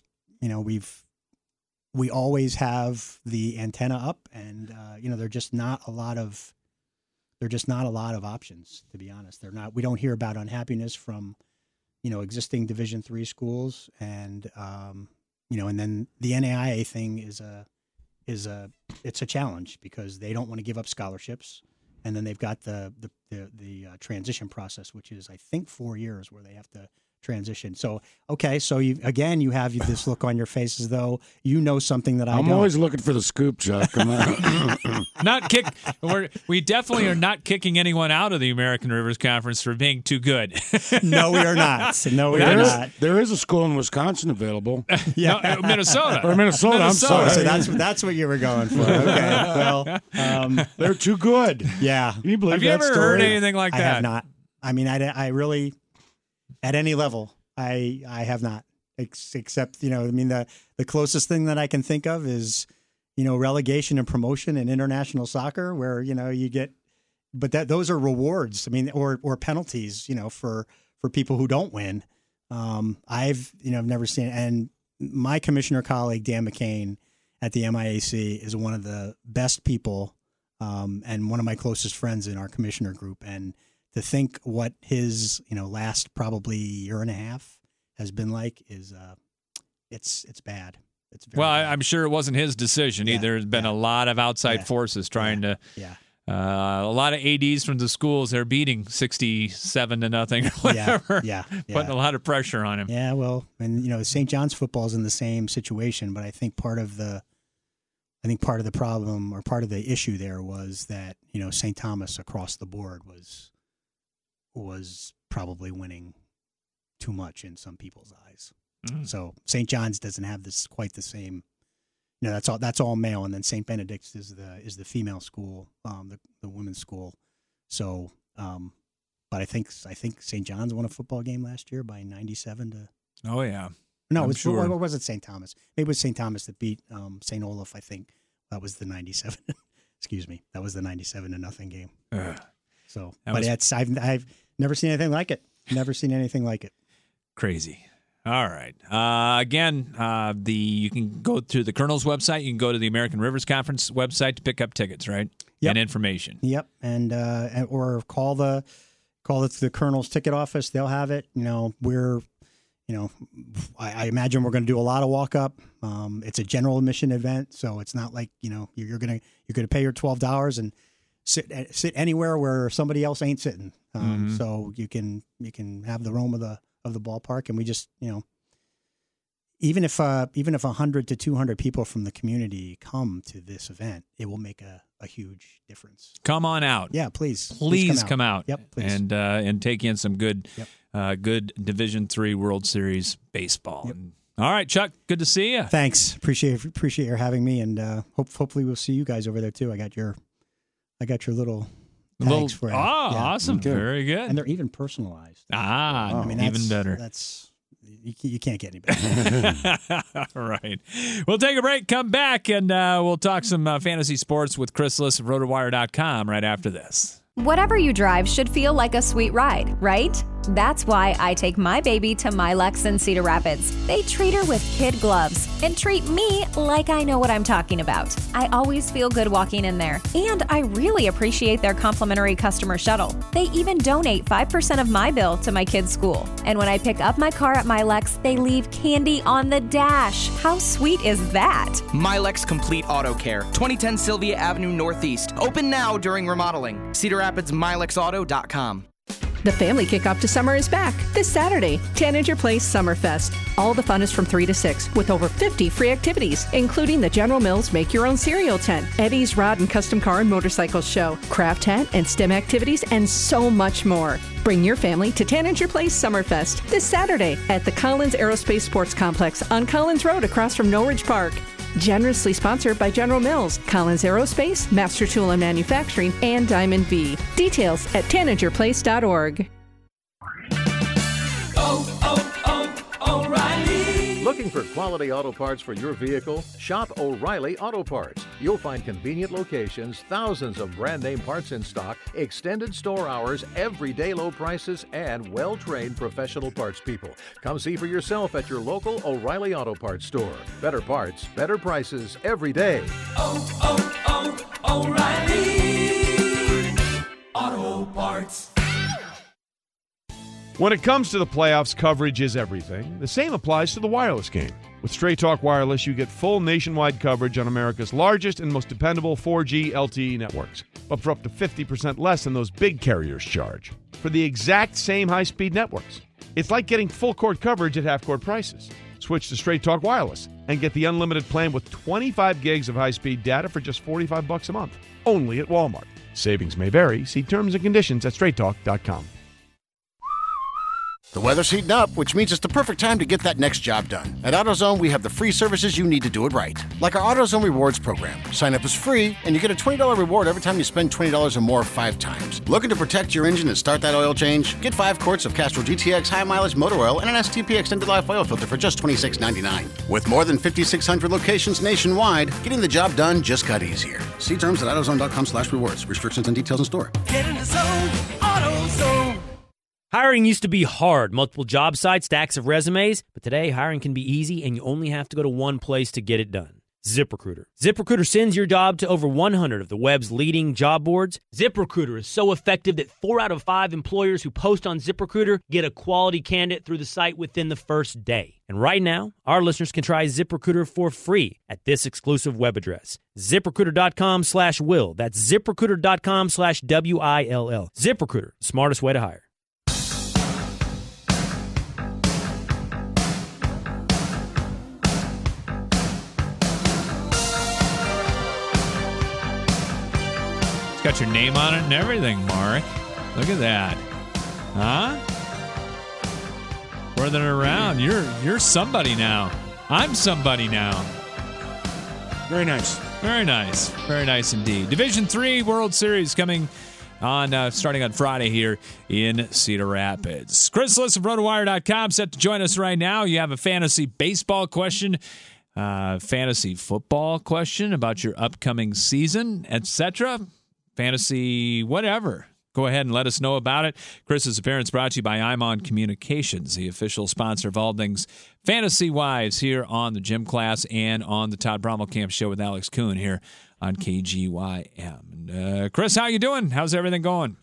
we always have the antenna up, and there're just not a lot of options, to be honest. We don't hear about unhappiness from existing Division III schools, and and then the NAIA thing it's a challenge because they don't want to give up scholarships. And then they've got the transition process, which is, I think, 4 years where they have to transition. So, okay, so you have this look on your face as though you know something that I don't. I'm always looking for the scoop, Chuck. We definitely are not kicking anyone out of the American Rivers Conference for being too good. No, we are not. No, we are not. There is a school in Wisconsin available. Yeah, no, Minnesota. Or Minnesota. I'm sorry. So that's what you were going for. Okay, well, they're too good. Yeah. Can you believe have you that ever story? heard anything like that? I have not. I mean, I really, at any level, I have not. Except, the closest thing that I can think of is, relegation and promotion in international soccer, where you get, but those are rewards. I mean, or penalties, for people who don't win. I've never seen, and my commissioner colleague Dan McCain at the MIAC is one of the best people, and one of my closest friends in our commissioner group. And to think what his last probably year and a half has been like is it's bad. It's very bad. I'm sure it wasn't his decision either. There's been a lot of outside forces trying to. Yeah. A lot of ADs from the schools, they're beating 67-0 or whatever. Yeah. Putting a lot of pressure on him. Yeah, well, and St. John's football is in the same situation, but I think part of the problem or part of the issue there was that St. Thomas across the board was probably winning too much in some people's eyes. Mm. So St. John's doesn't have quite the same. That's all male, and then St. Benedict's is the female school, the women's school. So, but I think St. John's won a football game last year by 97 to. Oh yeah. No, what was it? St. Thomas. Maybe it was St. Thomas that beat St. Olaf. I think that was the 97. Excuse me, that was the 97-0 game. So, I've never seen anything like it. Never seen anything like it. Crazy. All right. Again, you can go to the Colonel's website. You can go to the American Rivers Conference website to pick up tickets, right? Yep. And information. Yep. And or call the Colonel's ticket office. They'll have it. I imagine we're going to do a lot of walk up. It's a general admission event, so it's not like you're going to pay your $12 and sit anywhere where somebody else ain't sitting. So you can have the roam of the ballpark, and we just even if 100 to 200 people from the community come to this event, it will make a huge difference. Come on out. Yeah, please come out. Yep, please. And take in some good good Division III World Series baseball. Yep. All right, Chuck, good to see you. Thanks. Appreciate your having me, and hopefully we'll see you guys over there too. I got your little tags for you. Awesome. Very good. And they're even personalized. Even better. That's you can't get any better. All right. We'll take a break, come back, and we'll talk some fantasy sports with Chris Liss of RotoWire.com right after this. Whatever you drive should feel like a sweet ride, right? That's why I take my baby to Milex in Cedar Rapids. They treat her with kid gloves and treat me like I know what I'm talking about. I always feel good walking in there, and I really appreciate their complimentary customer shuttle. They even donate 5% of my bill to my kids' school. And when I pick up my car at Milex, they leave candy on the dash. How sweet is that? Milex Complete Auto Care, 2010 Sylvia Avenue Northeast. Open now during remodeling. Cedar Rapids, MilexAuto.com. The family kickoff to summer is back this Saturday, Tanager Place Summerfest. All the fun is from 3 to 6 with over 50 free activities, including the General Mills Make Your Own Cereal Tent, Eddie's Rod and Custom Car and Motorcycle Show, craft tent and STEM activities, and so much more. Bring your family to Tanager Place Summerfest this Saturday at the Collins Aerospace Sports Complex on Collins Road across from Norridge Park. Generously sponsored by General Mills, Collins Aerospace, Master Tool and Manufacturing, and Diamond V. Details at tanagerplace.org. O'Reilly! Looking for quality auto parts for your vehicle? Shop O'Reilly Auto Parts. You'll find convenient locations, thousands of brand name parts in stock, extended store hours, everyday low prices, and well-trained professional parts people. Come see for yourself at your local O'Reilly Auto Parts store. Better parts, better prices every day. O'Reilly Auto Parts. When it comes to the playoffs, coverage is everything. The same applies to the wireless game. With Straight Talk Wireless, you get full nationwide coverage on America's largest and most dependable 4G LTE networks, but for up to 50% less than those big carriers charge, for the exact same high-speed networks. It's like getting full-court coverage at half-court prices. Switch to Straight Talk Wireless and get the unlimited plan with 25 gigs of high-speed data for just $45 a month, only at Walmart. Savings may vary. See terms and conditions at straighttalk.com. The weather's heating up, which means it's the perfect time to get that next job done. At AutoZone, we have the free services you need to do it right. Like our AutoZone Rewards program. Sign up is free, and you get a $20 reward every time you spend $20 or more 5 times. Looking to protect your engine and start that oil change? Get 5 quarts of Castrol GTX high-mileage motor oil and an STP extended life oil filter for just $26.99. With more than 5,600 locations nationwide, getting the job done just got easier. See terms at AutoZone.com/rewards. Restrictions and details in store. Get in the zone, AutoZone. Hiring used to be hard. Multiple job sites, stacks of resumes. But today, hiring can be easy, and you only have to go to one place to get it done. ZipRecruiter. ZipRecruiter sends your job to over 100 of the web's leading job boards. ZipRecruiter is so effective that 4 out of 5 employers who post on ZipRecruiter get a quality candidate through the site within the first day. And right now, our listeners can try ZipRecruiter for free at this exclusive web address, ZipRecruiter.com/will. That's ZipRecruiter.com/WILL. ZipRecruiter, the smartest way to hire. Got your name on it and everything, Mark. Look at that. Huh? More than around. You're somebody now. I'm somebody now. Very nice. Very nice. Very nice indeed. Division III World Series coming on starting on Friday here in Cedar Rapids. Chris Liss of RotoWire.com set to join us right now. You have a fantasy baseball question, fantasy football question about your upcoming season, etc. Fantasy whatever. go ahead and let us know about it. Chris's appearance brought to you by I'm On Communications, the official sponsor of all things Fantasy Wives here on the Gym Class and on the Todd Brommelkamp Show with Alex Kuhn here on KGYM. Chris, how you doing? How's everything going?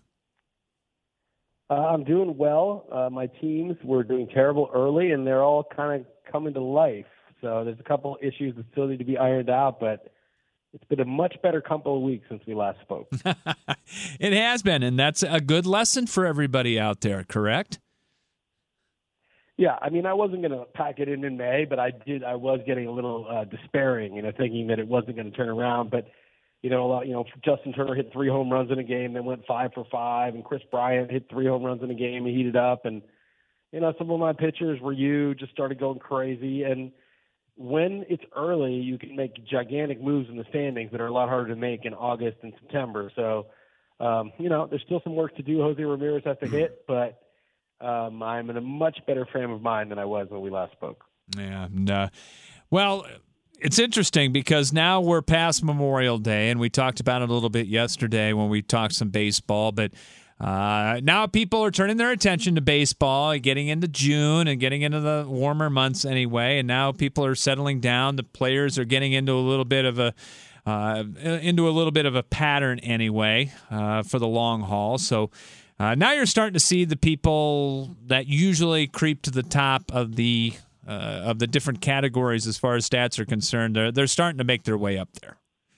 I'm doing well. My teams were doing terrible early, and they're all kind of coming to life. So there's a couple issues that still need to be ironed out, but it's been a much better couple of weeks since we last spoke. It has been, and that's a good lesson for everybody out there, correct? Yeah, I mean, I wasn't going to pack it in May, but I was getting a little despairing, thinking that it wasn't going to turn around. But Justin Turner hit 3 home runs in a game, then went 5 for 5, and Chris Bryant hit 3 home runs in a game. He heated up, and some of my pitchers just started going crazy. And when it's early, you can make gigantic moves in the standings that are a lot harder to make in August and September. So, there's still some work to do. Jose Ramirez has to hit, but I'm in a much better frame of mind than I was when we last spoke. Yeah. And, well, it's interesting because now we're past Memorial Day, and we talked about it a little bit yesterday when we talked some baseball, but now people are turning their attention to baseball, getting into June and getting into the warmer months anyway, and now people are settling down. The players are getting into a little bit of a pattern anyway for the long haul. So now you're starting to see the people that usually creep to the top of the different categories as far as stats are concerned. They're starting to make their way up there.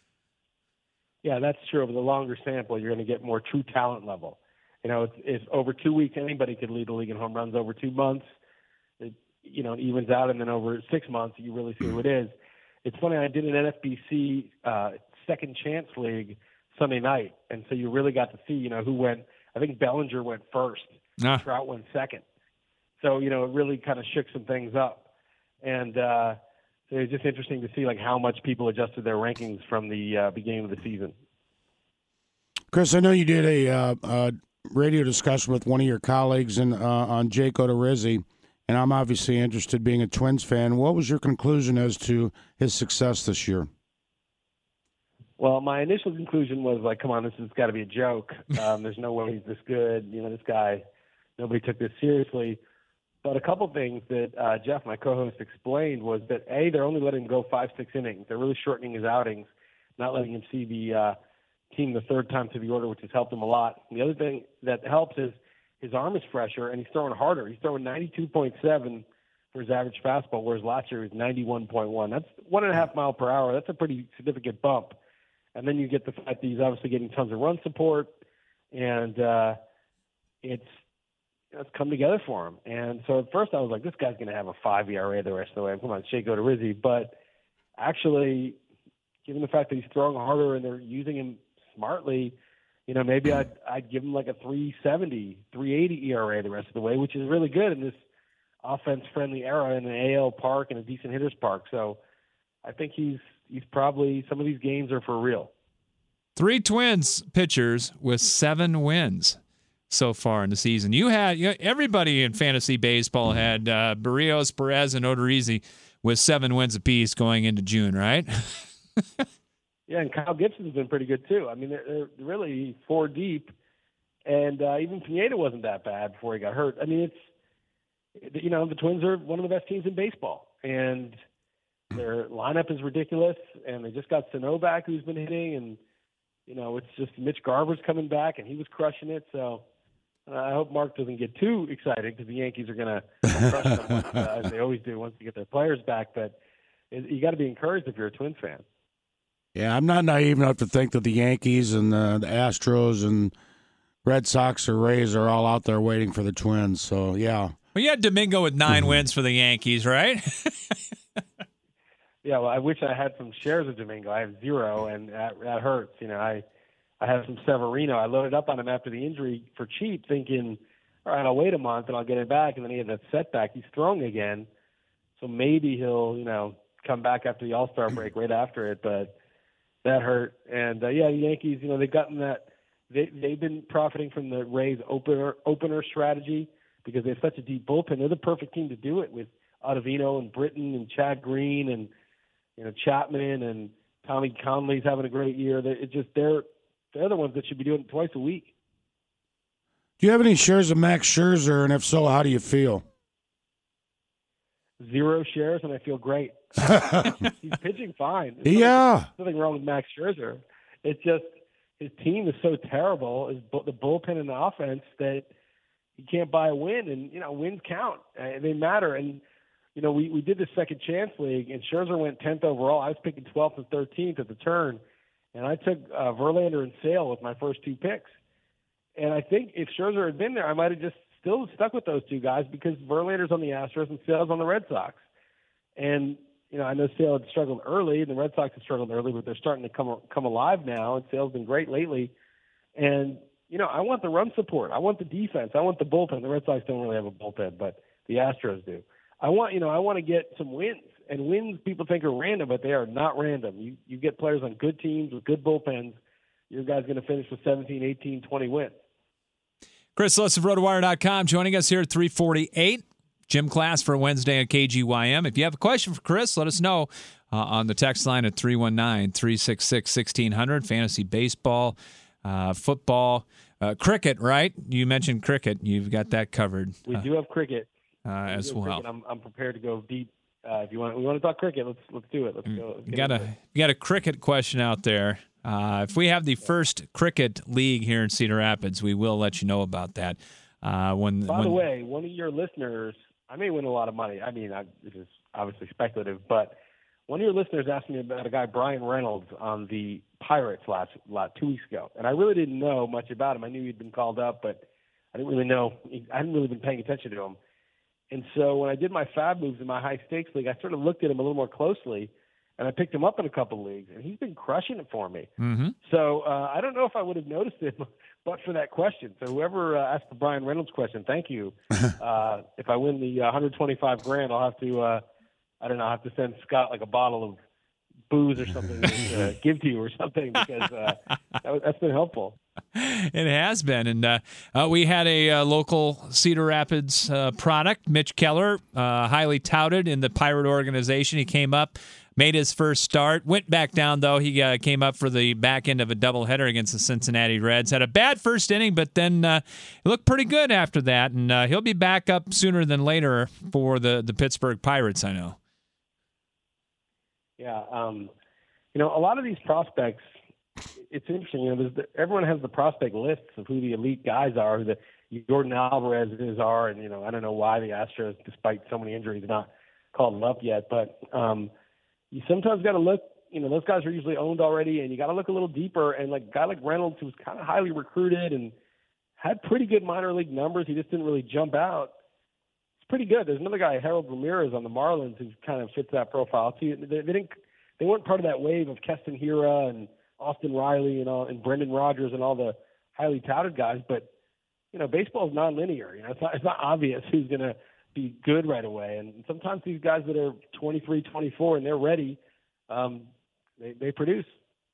Yeah, that's true. Over the longer sample, you're going to get more true talent level. If over 2 weeks anybody could lead the league in home runs, over 2 months, it evens out, and then over 6 months you really see who it is. It's funny, I did an NFBC second chance league Sunday night, and so you really got to see who went. I think Bellinger went first, Trout went second. So it really kind of shook some things up, and so it's just interesting to see how much people adjusted their rankings from the beginning of the season. Chris, I know you did a radio discussion with one of your colleagues on Jake Odorizzi, and I'm obviously interested, being a Twins fan. What was your conclusion as to his success this year? Well, my initial conclusion was come on, this has got to be a joke. There's no way he's this good. This guy, nobody took this seriously. But a couple things that Jeff, my co-host, explained was that, A, they're only letting him go 5-6 innings. They're really shortening his outings, not letting him see the team the third time to the order, which has helped him a lot. And the other thing that helps is his arm is fresher, and he's throwing harder. He's throwing 92.7 for his average fastball, whereas last year he was 91.1. That's 1.5 miles per hour. That's a pretty significant bump. And then you get the fact that he's obviously getting tons of run support, and it's come together for him. And so at first I was like, this guy's going to have a 5 ERA the rest of the way. Come on, Jake Odorizzi. But actually, given the fact that he's throwing harder and they're using him smartly, maybe I'd give him a 3.70, 3.80 ERA the rest of the way, which is really good in this offense-friendly era in an AL park and a decent hitter's park. So I think he's probably, some of these games are for real. 3 Twins pitchers with 7 wins so far in the season. Everybody in fantasy baseball had Barrios, Perez, and Odorizzi with 7 wins apiece going into June, right? Yeah, and Kyle Gibson's been pretty good too. I mean, they're really 4 deep, and even Pineda wasn't that bad before he got hurt. I mean, the Twins are one of the best teams in baseball, and their lineup is ridiculous, and they just got Sano back, who's been hitting, and it's just Mitch Garver's coming back, and he was crushing it. So I hope Mark doesn't get too excited, because the Yankees are going to crush them as they always do once they get their players back. But you got to be encouraged if you're a Twins fan. Yeah, I'm not naive enough to think that the Yankees and the Astros and Red Sox or Rays are all out there waiting for the Twins. So, yeah. Well, you had Domingo with 9 wins for the Yankees, right? Yeah, well, I wish I had some shares of Domingo. I have 0, and that hurts. I have some Severino. I loaded up on him after the injury for cheap, thinking, all right, I'll wait a month and I'll get it back. And then he had that setback. He's throwing again. So maybe he'll, come back after the All-Star break right after it. But that hurt. And, the Yankees, they've gotten that. They've been profiting from the Rays opener strategy because they have such a deep bullpen. They're the perfect team to do it with Ottavino and Britton and Chad Green and Chapman and Tommy Conley's having a great year. They're the ones that should be doing it twice a week. Do you have any shares of Max Scherzer, and if so, how do you feel? 0 shares, and I feel great. He's pitching fine. Yeah. Nothing wrong with Max Scherzer. It's just his team is so terrible, the bullpen and the offense, that you can't buy a win. And, wins count. They matter. And, we did the second chance league, and Scherzer went 10th overall. I was picking 12th and 13th at the turn, and I took Verlander and Sale with my first 2 picks. And I think if Scherzer had been there, I might have just still stuck with those 2 guys because Verlander's on the Astros and Sale's on the Red Sox. And, I know Sale had struggled early, and the Red Sox had struggled early, but they're starting to come alive now, and Sale's been great lately. And, I want the run support. I want the defense. I want the bullpen. The Red Sox don't really have a bullpen, but the Astros do. I want to get some wins. And wins people think are random, but they are not random. You get players on good teams with good bullpens, your guy's going to finish with 17, 18, 20 wins. Chris Lutz of RotoWire.com joining us here at 3:48. Gym class for Wednesday at KGYM. If you have a question for Chris, let us know on the text line at 319-366-1600. Fantasy baseball, football, cricket, right? You mentioned cricket. You've got that covered. We do have cricket as well. Cricket. I'm prepared to go deep. If we want to talk cricket, let's do it. Let's go. You got a cricket question out there. If we have the first cricket league here in Cedar Rapids, we will let you know about that. By the way, one of your listeners, I may win a lot of money. I mean, this is obviously speculative, but one of your listeners asked me about a guy, Brian Reynolds, on the Pirates 2 weeks ago, and I really didn't know much about him. I knew he'd been called up, but I didn't really know. I hadn't really been paying attention to him. And so when I did my fab moves in my high stakes league, I sort of looked at him a little more closely, and I picked him up in a couple of leagues, and he's been crushing it for me. Mm-hmm. So I don't know if I would have noticed him, but for that question. So whoever asked the Brian Reynolds question, thank you. If I win the $125,000, I'll have to, I'll have to send Scott like a bottle of booze or something to give to you or something because that's been helpful. It has been. And we had a local Cedar Rapids product, Mitch Keller, highly touted in the Pirate organization. He came up, made his first start, went back down, though. He came up for the back end of a doubleheader against the Cincinnati Reds. Had a bad first inning, but then he looked pretty good after that. And he'll be back up sooner than later for the Pittsburgh Pirates, I know. Yeah. A lot of these prospects, it's interesting. Everyone has the prospect lists of who the elite guys are, who the Jordan Alvarez's are, and I don't know why the Astros, despite so many injuries, not called them up yet. But you sometimes got to look. Those guys are usually owned already, and you got to look a little deeper. And like a guy like Reynolds, who was kind of highly recruited and had pretty good minor league numbers, he just didn't really jump out. It's pretty good. There's another guy, Harold Ramirez, on the Marlins, who kind of fits that profile too. They weren't part of that wave of Keston Hiura and Austin Riley and Brendan Rodgers and all the highly touted guys, but baseball is nonlinear. It's not obvious who's going to be good right away, and sometimes these guys that are 23, 24 and they're ready, they produce.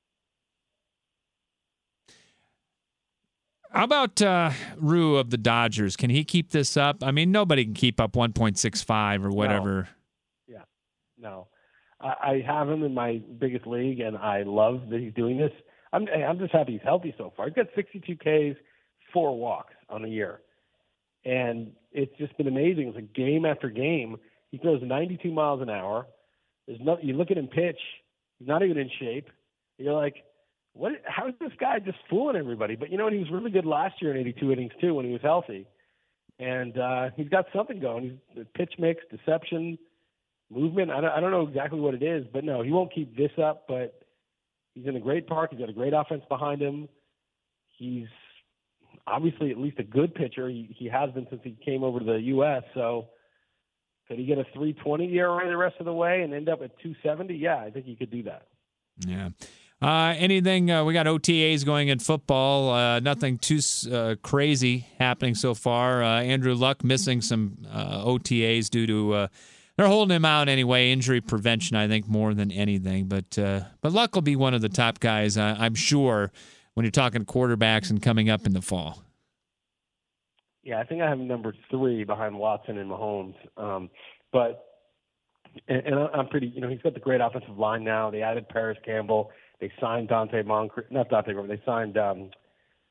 How about Rue of the Dodgers? Can he keep this up? I mean, nobody can keep up 1.65 or whatever. No. Yeah, no. I have him in my biggest league, and I love that he's doing this. I'm just happy he's healthy so far. He's got 62 Ks, 4 walks on the year. And it's just been amazing. It's like game after game. He throws 92 miles an hour. You look at him pitch, he's not even in shape. You're like, how is this guy just fooling everybody? But he was really good last year in 82 innings too when he was healthy. And he's got something going. He's pitch mix, deception, movement. I don't know exactly what it is, but no, he won't keep this up, but he's in a great park. He's got a great offense behind him. He's obviously at least a good pitcher. He has been since he came over to the U.S., so could he get a 3.20 ERA the rest of the way and end up at 2.70? Yeah, I think he could do that. Yeah. Anything, we got OTAs going in football. Nothing too crazy happening so far. Andrew Luck missing some OTAs due to they're holding him out anyway. Injury prevention, I think, more than anything. But Luck will be one of the top guys, I'm sure, when you're talking quarterbacks and coming up in the fall. Yeah, I think I have him number 3 behind Watson and Mahomes. But I'm pretty, he's got the great offensive line now. They added Paris Campbell. They signed Dante Moncrief. Not Dante Moncrief. They signed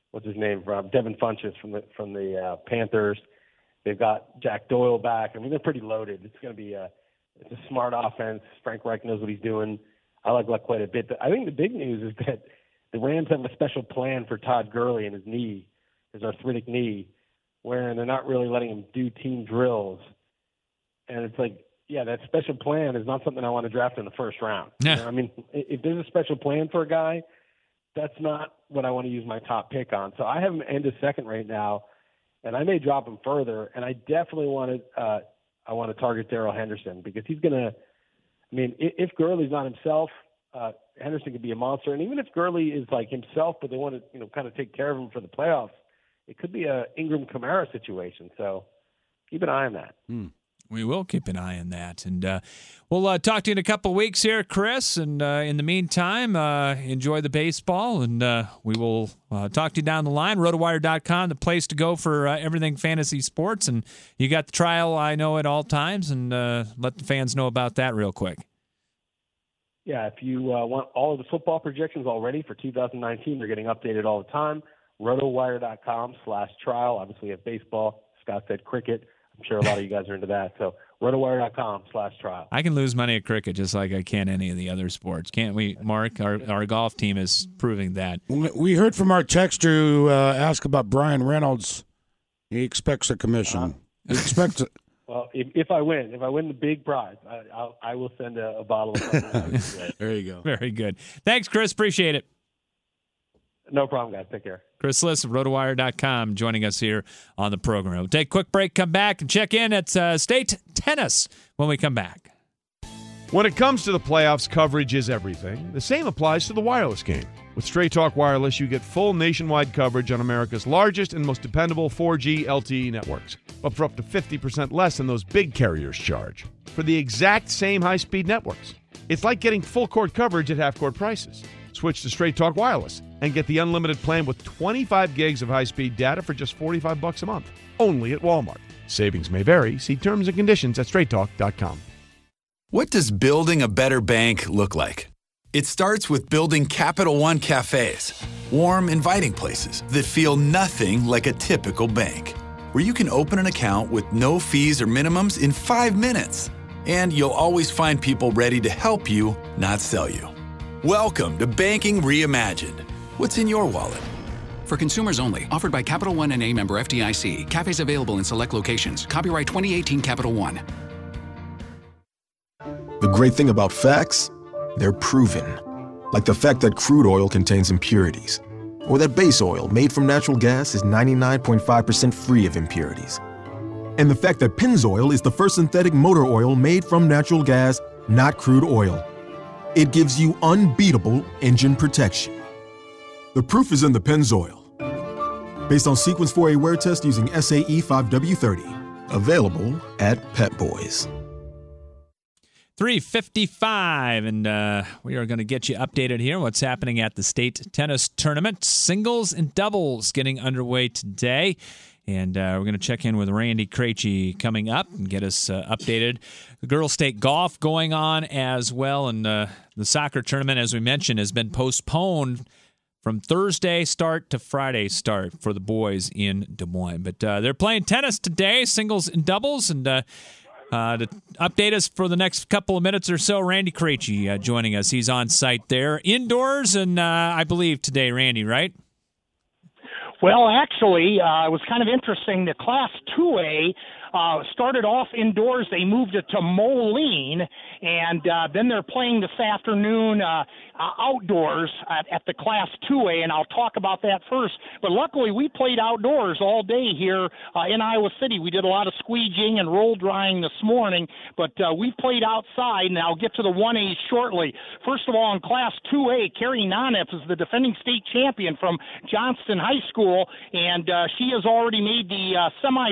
what's his name from Devin Funchess from the Panthers. They've got Jack Doyle back. I mean, they're pretty loaded. It's going to be it's a smart offense. Frank Reich knows what he's doing. I like Luck quite a bit. I think the big news is that the Rams have a special plan for Todd Gurley and his knee, his arthritic knee, where they're not really letting him do team drills. And it's like, yeah, that special plan is not something I want to draft in the first round. Yeah. You know, I mean, if there's a special plan for a guy, that's not what I want to use my top pick on. So I have him end of second right now, and I may drop him further. And I definitely want to target Darrell Henderson because he's going to. I mean, if Gurley's not himself, Henderson could be a monster. And even if Gurley is like himself, but they want to kind of take care of him for the playoffs, it could be a Ingram Kamara situation. So keep an eye on that. We will keep an eye on that. And we'll talk to you in a couple of weeks here, Chris. And in the meantime, enjoy the baseball. And we will talk to you down the line. Rotowire.com, the place to go for everything fantasy sports. And you got the trial, I know, at all times. And let the fans know about that real quick. Yeah, if you want all of the football projections already for 2019, they're getting updated all the time. Rotowire.com/trial. Obviously, we have baseball. Scott said cricket. I'm sure a lot of you guys are into that. So rotowire.com/trial. I can lose money at cricket just like I can any of the other sports. Can't we, Mark? Our golf team is proving that. We heard from our texter who asked about Brian Reynolds. He expects a commission. He expects it. Well, if I win the big prize, I will send a bottle of something. There you go. Very good. Thanks, Chris. Appreciate it. No problem, guys. Take care. Chris Liss of Rotowire.com joining us here on the program. We'll take a quick break, come back, and check in at State Tennis when we come back. When it comes to the playoffs, coverage is everything. The same applies to the wireless game. With Straight Talk Wireless, you get full nationwide coverage on America's largest and most dependable 4G LTE networks, but for up to 50% less than those big carriers charge for the exact same high-speed networks. It's like getting full-court coverage at half-court prices. Switch to Straight Talk Wireless and get the unlimited plan with 25 gigs of high-speed data for just $45 a month, only at Walmart. Savings may vary. See terms and conditions at straighttalk.com. What does building a better bank look like? It starts with building Capital One cafes, warm, inviting places that feel nothing like a typical bank, where you can open an account with no fees or minimums in 5 minutes. And you'll always find people ready to help you, not sell you. Welcome to Banking Reimagined. What's in your wallet? For consumers only. Offered by Capital One and a member FDIC. Cafes available in select locations. Copyright 2018 Capital One. The great thing about facts, they're proven. Like the fact that crude oil contains impurities. Or that base oil made from natural gas is 99.5% free of impurities. And the fact that Pennzoil is the first synthetic motor oil made from natural gas, not crude oil. It gives you unbeatable engine protection. The proof is in the Pennzoil. Based on Sequence 4A wear test using SAE 5W30. Available at Pet Boys. 3:55, and we are going to get you updated here. What's happening at the state tennis tournament? Singles and doubles getting underway today. And we're going to check in with Randy Krejci coming up and get us updated. The girls' state golf going on as well. And the soccer tournament, as we mentioned, has been postponed from Thursday start to Friday start for the boys in Des Moines. But they're playing tennis today, singles and doubles. And to update us for the next couple of minutes or so, Randy Krejci joining us. He's on site there, indoors, and I believe today, Randy, right? Well, actually, it was kind of interesting. The Class 2A started off indoors. They moved it to Moline, and then they're playing this afternoon outdoors at the Class 2A, and I'll talk about that first. But luckily, we played outdoors all day here in Iowa City. We did a lot of squeegeeing and roll drying this morning, but we played outside, and I'll get to the 1As shortly. First of all, in Class 2A, Carrie Nanef is the defending state champion from Johnston High School, and she has already made the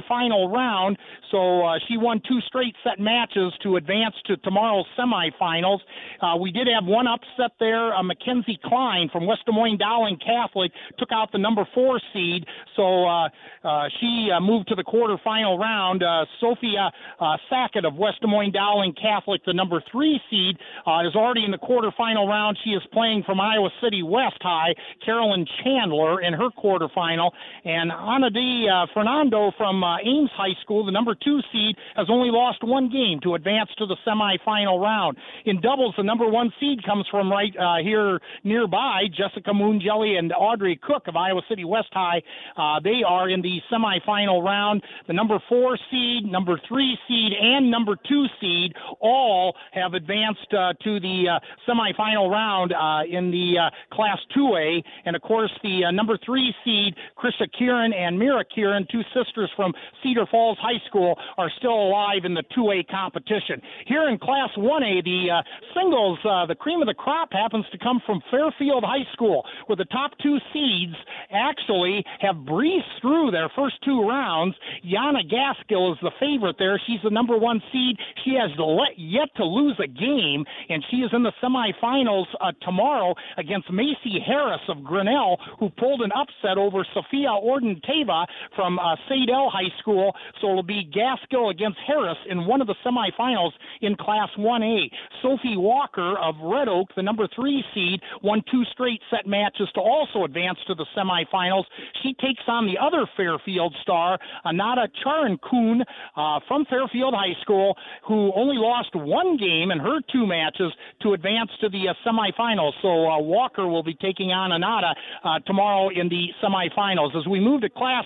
semifinal round. So she won 2 straight set matches to advance to tomorrow's semifinals. We did have one upset there. Mackenzie Klein from West Des Moines Dowling Catholic took out the number 4 seed. So she moved to the quarterfinal round. Sophia Sackett of West Des Moines Dowling Catholic, the number 3 seed, is already in the quarterfinal round. She is playing from Iowa City West High, Carolyn Chandler, in her quarterfinal. And Ana D. Fernando from Ames High School, the number 2 seed, has only lost 1 game to advance to the semifinal round. In doubles, the number 1 seed comes from right here nearby, Jessica Moonjelly and Audrey Cook of Iowa City West High. They are in the semifinal round. The number 4 seed, number 3 seed, and number 2 seed all have advanced to the semifinal round in the Class 2A. And, of course, the number 3 seed, Krisha Kieran and Mira Kieran, 2 sisters from Cedar Falls High School, are still alive in the 2A competition. Here in Class 1A, the singles, the cream of the crop happens to come from Fairfield High School, where the top 2 seeds actually have breezed through their first 2 rounds. Yana Gaskill is the favorite there. She's the number 1 seed. She has yet to lose a game, and she is in the semifinals tomorrow against Macy Harris of Grinnell, who pulled an upset over Sophia Ordenteva from Sadell High School. So it'll be Gaskill against Harris in one of the semifinals in Class 1A. Sophie Walker of Red Oak, the number 3 seed, won 2 straight set matches to also advance to the semifinals. She takes on the other Fairfield star, Anata Charankun from Fairfield High School, who only lost 1 game in her 2 matches to advance to the semifinals. So Walker will be taking on Anata tomorrow in the semifinals. As we move to Class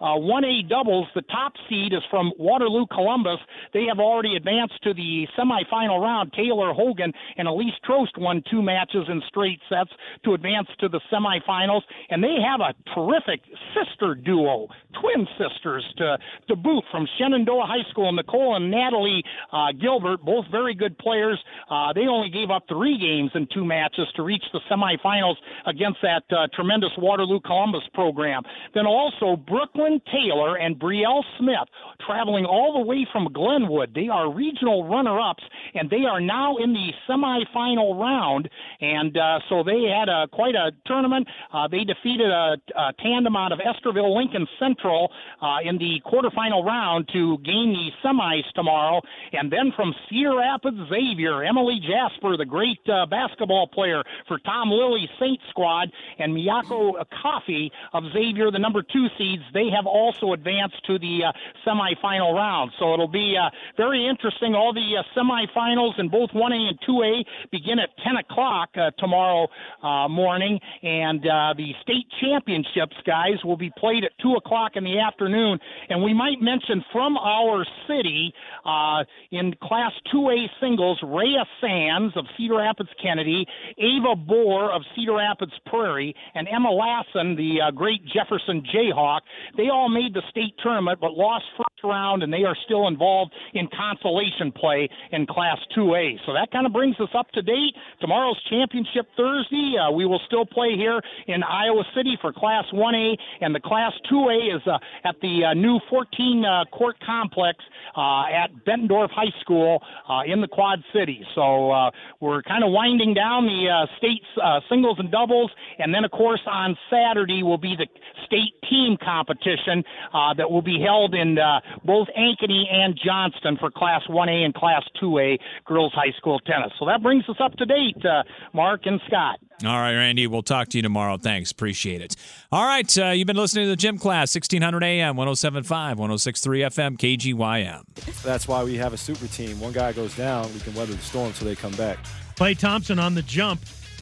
1A doubles, the top seed is from Waterloo Columbus. They have already advanced to the semifinal round. Taylor Hogan and Elise Trost won 2 matches in straight sets to advance to the semifinals. And they have a terrific sister duo, twin sisters to boot, from Shenandoah High School, Nicole and Natalie Gilbert, both very good players. They only gave up 3 games in 2 matches to reach the semifinals against that tremendous Waterloo Columbus program. Then also Brooklyn Taylor and Brielle Smith, traveling all the way from Glenwood. They are regional runner-ups, and they are now in the semifinal round. And so they had quite a tournament. They defeated a tandem out of Esterville Lincoln Central in the quarterfinal round to gain the semis tomorrow. And then from Cedar Rapids, Xavier, Emily Jasper, the great basketball player for Tom Lilly's Saint squad, and Miyako Coffey of Xavier, the number 2 seeds, they have also advanced to the semifinal round. So it'll be very interesting. All the semifinals in both 1A and 2A begin at 10 o'clock tomorrow morning, and the state championships, guys, will be played at 2 o'clock in the afternoon. And we might mention from our city in Class 2A singles, Rhea Sands of Cedar Rapids Kennedy, Ava Bohr of Cedar Rapids Prairie, and Emma Lassen, the great Jefferson Jayhawk. They all made the state tournament but lost first round, and they are still involved in consolation play in Class 2A. So that kind of brings us up to date. Tomorrow's championship Thursday, we will still play here in Iowa City for Class 1A, and the Class 2A is at the new 14-court complex at Bettendorf High School in the Quad Cities. So we're kind of winding down the state singles and doubles, and then, of course, on Saturday will be the state team competition that will be held in both Ankeny and Johnston for Class 1A and Class 2A girls high school tennis. So that brings us up to date, Mark and Scott. All right, Randy, we'll talk to you tomorrow. Thanks. Appreciate it. All right, you've been listening to the Gym Class, 1600 AM, 107.5, 106.3 FM, KGYM. That's why we have a super team. One guy goes down, we can weather the storm so they come back. Klay Thompson on the jump.